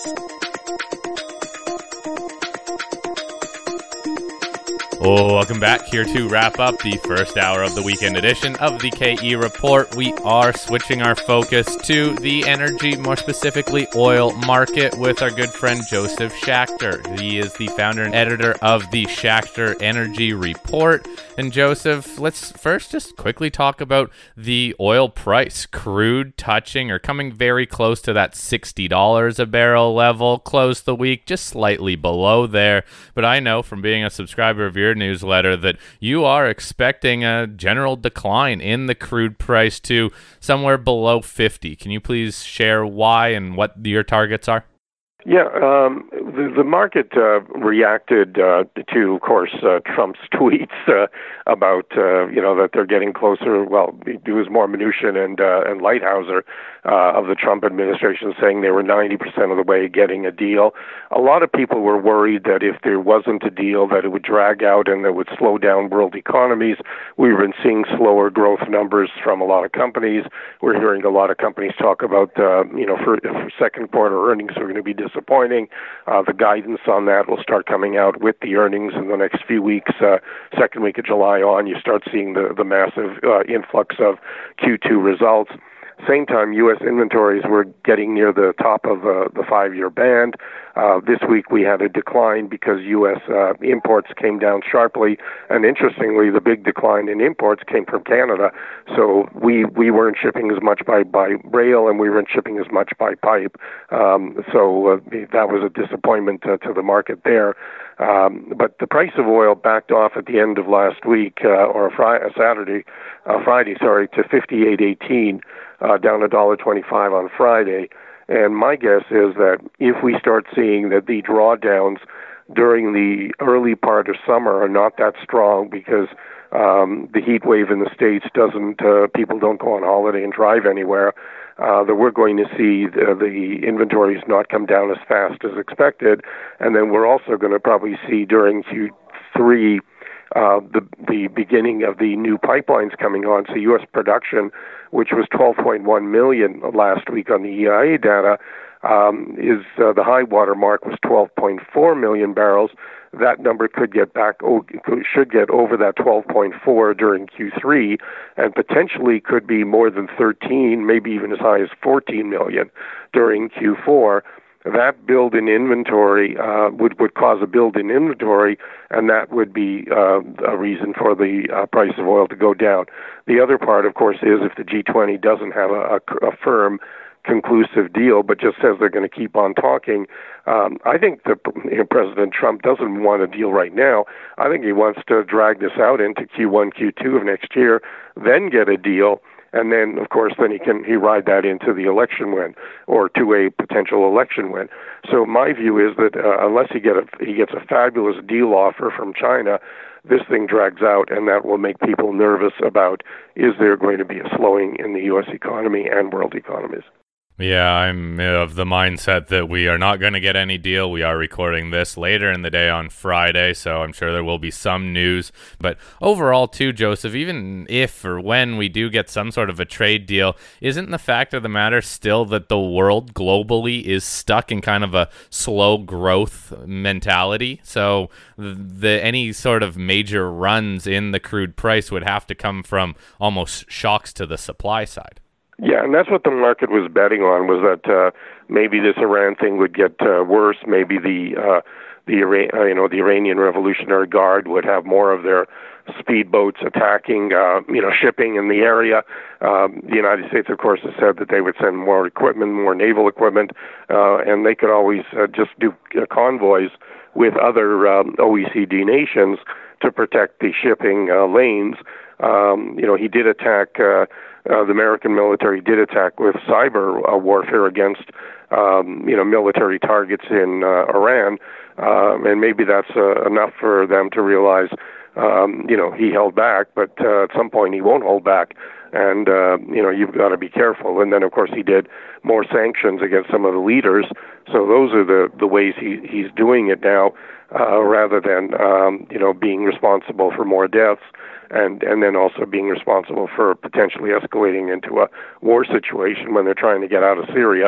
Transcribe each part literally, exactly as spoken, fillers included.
Oh, welcome back here to wrap up the first hour of the weekend edition of the K E Report. We are switching our focus to the energy, more specifically oil market, with our good friend Joseph Schachter. He is the founder and editor of the Schachter Energy Report. And Joseph, let's first just quickly talk about the oil price. Crude touching or coming very close to that sixty dollars a barrel level. Closed the week just slightly below there. But I know from being a subscriber of your newsletter that you are expecting a general decline in the crude price to somewhere below fifty. Can you please share why and what your targets are? Yeah, um, the, the market uh, reacted uh, to, of course, uh, Trump's tweets uh, about, uh, you know, that they're getting closer. Well, it was more Mnuchin and uh, and Lighthouser uh, of the Trump administration saying they were ninety percent of the way getting a deal. A lot of people were worried that if there wasn't a deal, that it would drag out and that would slow down world economies. We've been seeing slower growth numbers from a lot of companies. We're hearing a lot of companies talk about, uh, you know, for, for second quarter earnings are going to be disappointing. Uh, the guidance on that will start coming out with the earnings in the next few weeks. Uh, second week of July on, you start seeing the, the massive uh, influx of Q two results. Same time, U S inventories were getting near the top of uh, the five-year band. Uh, this week we had a decline because U S uh, imports came down sharply, and interestingly, the big decline in imports came from Canada. So we we weren't shipping as much by, by rail, and we weren't shipping as much by pipe. Um, so uh, that was a disappointment uh, to the market there. Um, but the price of oil backed off at the end of last week, uh, or a, fri- a Saturday, uh, Friday, sorry, to fifty-eight eighteen. Uh, down one dollar twenty-five on Friday. And my guess is that if we start seeing that the drawdowns during the early part of summer are not that strong because um, the heat wave in the States doesn't, uh, people don't go on holiday and drive anywhere, uh, that we're going to see the, the inventories not come down as fast as expected. And then we're also going to probably see during Q three Uh, the the beginning of the new pipelines coming on. So U S production, which was twelve point one million last week on the E I A data, um, is uh, the high water mark was twelve point four million barrels. That number could get back, oh, should get over that twelve point four during Q three, and potentially could be more than thirteen, maybe even as high as fourteen million during Q four. That build in inventory uh, would, would cause a build in inventory, and that would be uh, a reason for the uh, price of oil to go down. The other part, of course, is if the G twenty doesn't have a, a, a firm, conclusive deal, but just says they're going to keep on talking. Um, I think that you know, President Trump doesn't want a deal right now. I think he wants to drag this out into Q one, Q two of next year, then get a deal. And then, of course, then he can he ride that into the election win or to a potential election win. So my view is that uh, unless he get a, he gets a fabulous deal offer from China, this thing drags out, and that will make people nervous about is there going to be a slowing in the U S economy and world economies. Yeah, I'm of the mindset that we are not going to get any deal. We are recording this later in the day on Friday, so I'm sure there will be some news. But overall, too, Joseph, even if or when we do get some sort of a trade deal, isn't the fact of the matter still that the world globally is stuck in kind of a slow growth mentality? So the any sort of major runs in the crude price would have to come from almost shocks to the supply side. Yeah, and that's what the market was betting on, was that uh, maybe this Iran thing would get uh, worse. Maybe the uh, the Iran, uh, you know the Iranian Revolutionary Guard would have more of their speedboats attacking uh, you know shipping in the area. Um, the United States, of course, has said that they would send more equipment, more naval equipment, uh, and they could always uh, just do uh, convoys with other um, O E C D nations to protect the shipping uh, lanes. Um, you know, he did attack. Uh, Uh, the American military did attack with cyber uh, warfare against, um, you know, military targets in uh, Iran, uh, and maybe that's uh, enough for them to realize, um, you know, he held back, but uh, at some point he won't hold back, and uh, you know, you've got to be careful. And then, of course, he did more sanctions against some of the leaders. So those are the the ways he he's doing it now, uh, rather than um, you know being responsible for more deaths. And and then also being responsible for potentially escalating into a war situation when they're trying to get out of Syria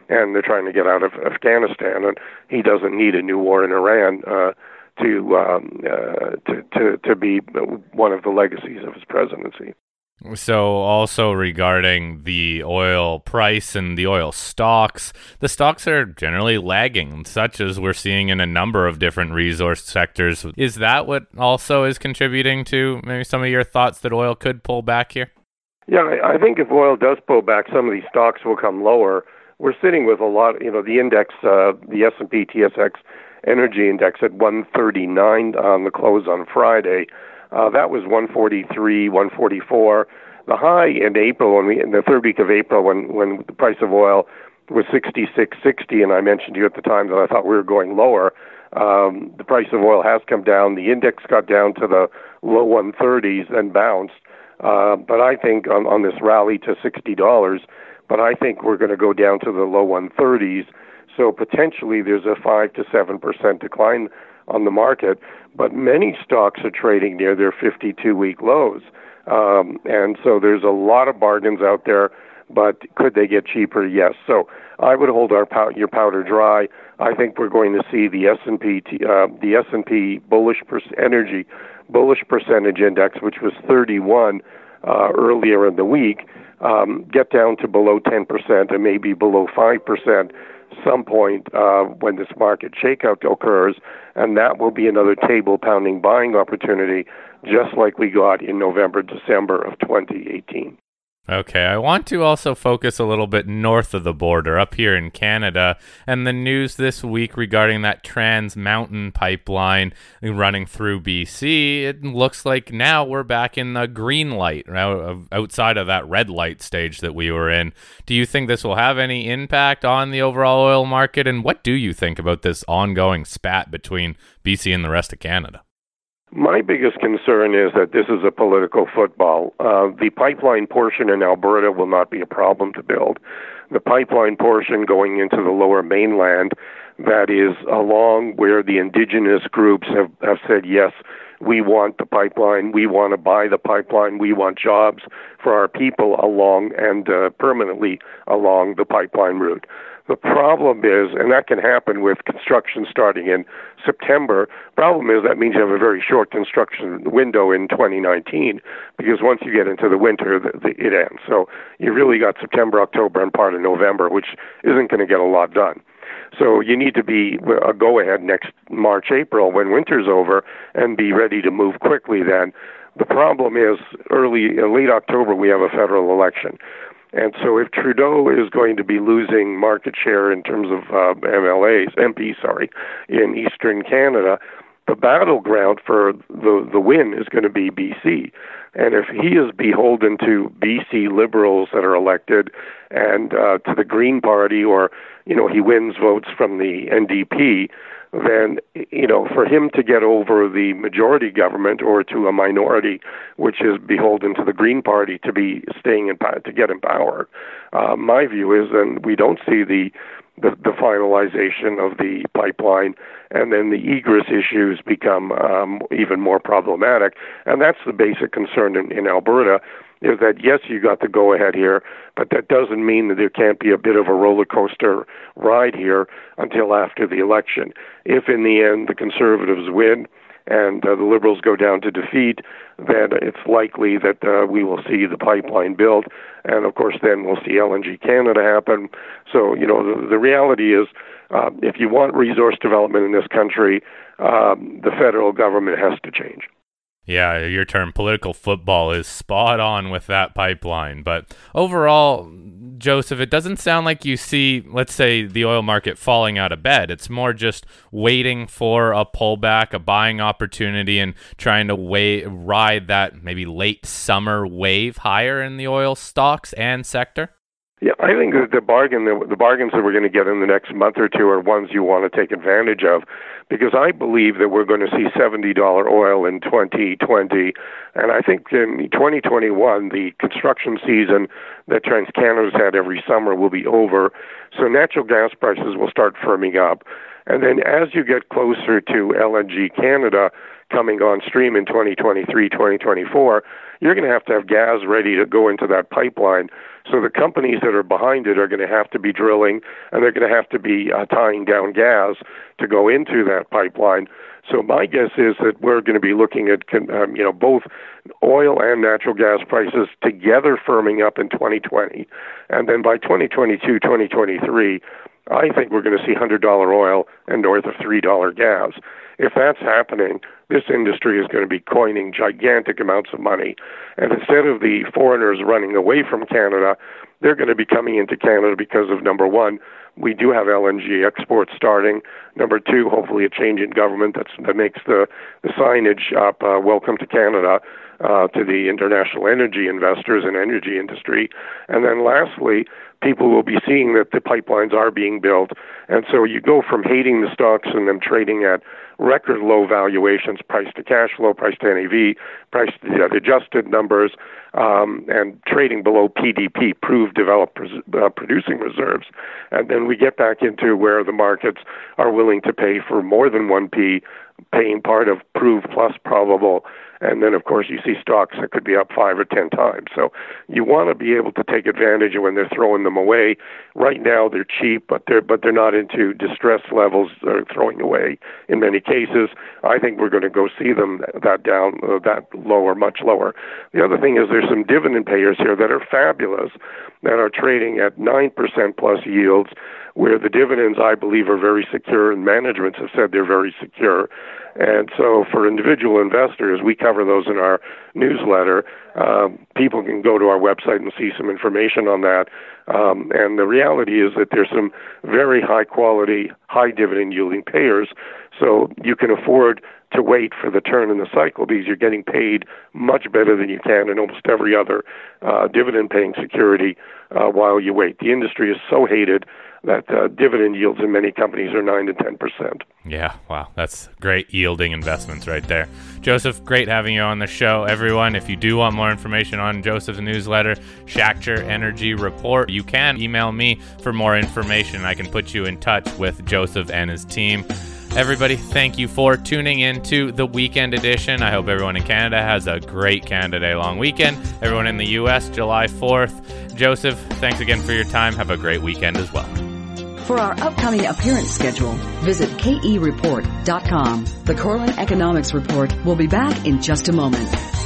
and they're trying to get out of Afghanistan, and he doesn't need a new war in Iran uh, to, um, uh, to to to be one of the legacies of his presidency. So also regarding the oil price and the oil stocks, the stocks are generally lagging, such as we're seeing in a number of different resource sectors. Is that what also is contributing to maybe some of your thoughts that oil could pull back here? Yeah, I I think if oil does pull back, some of these stocks will come lower. We're sitting with a lot, you know, the index, uh, the S and P T S X Energy Index at one thirty-nine on the close on Friday. Uh, that was one forty-three, one forty-four. The high in April, when we, in the third week of April, when, when the price of oil was sixty-six sixty, and I mentioned to you at the time that I thought we were going lower, um, the price of oil has come down. The index got down to the low one thirties and bounced. Uh, but I think on, on this rally to sixty dollars, but I think we're going to go down to the low one thirties. So potentially there's a five to seven percent decline on the market, but many stocks are trading near their fifty-two week lows. Um, and so there's a lot of bargains out there, but could they get cheaper? Yes. So I would hold our pow- your powder dry. I think we're going to see the S and P uh, the S and P bullish per- energy bullish percentage index, which was thirty-one uh, earlier in the week, um, get down to below ten percent and maybe below five percent some point uh, when this market shakeout occurs, and that will be another table-pounding buying opportunity, just like we got in November, December of twenty eighteen. Okay, I want to also focus a little bit north of the border, up here in Canada, and the news this week regarding that Trans Mountain pipeline running through B C. It looks like now we're back in the green light, outside of that red light stage that we were in. Do you think this will have any impact on the overall oil market, and what do you think about this ongoing spat between B C and the rest of Canada? My biggest concern is that this is a political football. Uh, the pipeline portion in Alberta will not be a problem to build. The pipeline portion going into the lower mainland, that is along where the indigenous groups have, have said, yes, we want the pipeline, we want to buy the pipeline, we want jobs for our people along and uh, permanently along the pipeline route. The problem is, and that can happen with construction starting in September, problem is that means you have a very short construction window in twenty nineteen, because once you get into the winter, the, the, it ends. So you really got September, October, and part of November, which isn't going to get a lot done. So you need to be a go-ahead next March, April, when winter's over, and be ready to move quickly then. The problem is, early, late October, we have a federal election. And so if Trudeau is going to be losing market share in terms of uh, M L As, M Ps, sorry, in Eastern Canada, the battleground for the, the win is going to be B C. And if he is beholden to B C Liberals that are elected and uh, to the Green Party, or, you know, he wins votes from the N D P, then, you know, for him to get over the majority government or to a minority, which is beholden to the Green Party to be staying in power, to get in power, uh, my view is, and we don't see the, the the finalization of the pipeline, and then the egress issues become um, even more problematic. And that's the basic concern in, in Alberta, is that, yes, you got the go-ahead here, but that doesn't mean that there can't be a bit of a roller coaster ride here until after the election. If in the end the Conservatives win and uh, the Liberals go down to defeat, then it's likely that uh, we will see the pipeline built, and of course then we'll see L N G Canada happen. So, you know, the, the reality is, uh, if you want resource development in this country, um, the federal government has to change. Yeah, your term political football is spot on with that pipeline. But overall, Joseph, it doesn't sound like you see, let's say, the oil market falling out of bed. It's more just waiting for a pullback, a buying opportunity, and trying to wait, ride that maybe late summer wave higher in the oil stocks and sector. Yeah, I think that the bargain, the, the bargains that we're going to get in the next month or two are ones you want to take advantage of, because I believe that we're going to see seventy dollars oil in twenty twenty, and I think in twenty twenty-one, the construction season that TransCanada's had every summer will be over, so natural gas prices will start firming up. And then as you get closer to L N G Canada coming on stream in twenty twenty-three, twenty twenty-four, you're going to have to have gas ready to go into that pipeline. So the companies that are behind it are going to have to be drilling, and they're going to have to be uh, tying down gas to go into that pipeline. So my guess is that we're going to be looking at, um, you know, both oil and natural gas prices together firming up in twenty twenty. And then by twenty twenty-two, twenty twenty-three, I think we're going to see one hundred dollars oil and north of three dollars gas. If that's happening, this industry is going to be coining gigantic amounts of money. And instead of the foreigners running away from Canada, they're going to be coming into Canada because of, number one, we do have L N G exports starting. Number two, hopefully a change in government that's, that makes the, the signage up, uh, welcome to Canada, uh, to the international energy investors and energy industry. And then lastly, people will be seeing that the pipelines are being built. And so you go from hating the stocks and them trading at record low valuations, price to cash flow, price to N A V, price to the adjusted numbers, um, and trading below P D P, proved developed uh, producing reserves. And then we get back into where the markets are willing to pay for more than one P, paying part of proved plus probable. And then, of course, you see stocks that could be up five or ten times. So you want to be able to take advantage of when they're throwing them away. Right now, they're cheap, but they're but they're not into distress levels they're throwing away in many cases. I think we're going to go see them that down, uh, that lower, much lower. The other thing is there's some dividend payers here that are fabulous, that are trading at nine percent plus yields, where the dividends, I believe, are very secure, and managements have said they're very secure. And so for individual investors, we cover those in our newsletter. Um, people can go to our website and see some information on that. Um, and the reality is that there's some very high-quality, high-dividend-yielding payers, so you can afford to wait for the turn in the cycle because you're getting paid much better than you can in almost every other uh, dividend-paying security uh, while you wait. The industry is so hated that uh, dividend yields in many companies are nine to ten percent. Yeah, wow, that's great yielding investments right there. Joseph, great having you on the show. Everyone, if you do want more information on Joseph's newsletter, Schachter Energy Report, you can email me for more information. I can put you in touch with Joseph and his team. Everybody, thank you for tuning in to the weekend edition. I hope everyone in Canada has a great Canada Day long weekend. Everyone in the U S, July fourth. Joseph, thanks again for your time. Have a great weekend as well. For our upcoming appearance schedule, visit K E report dot com. The Corlin Economics Report will be back in just a moment.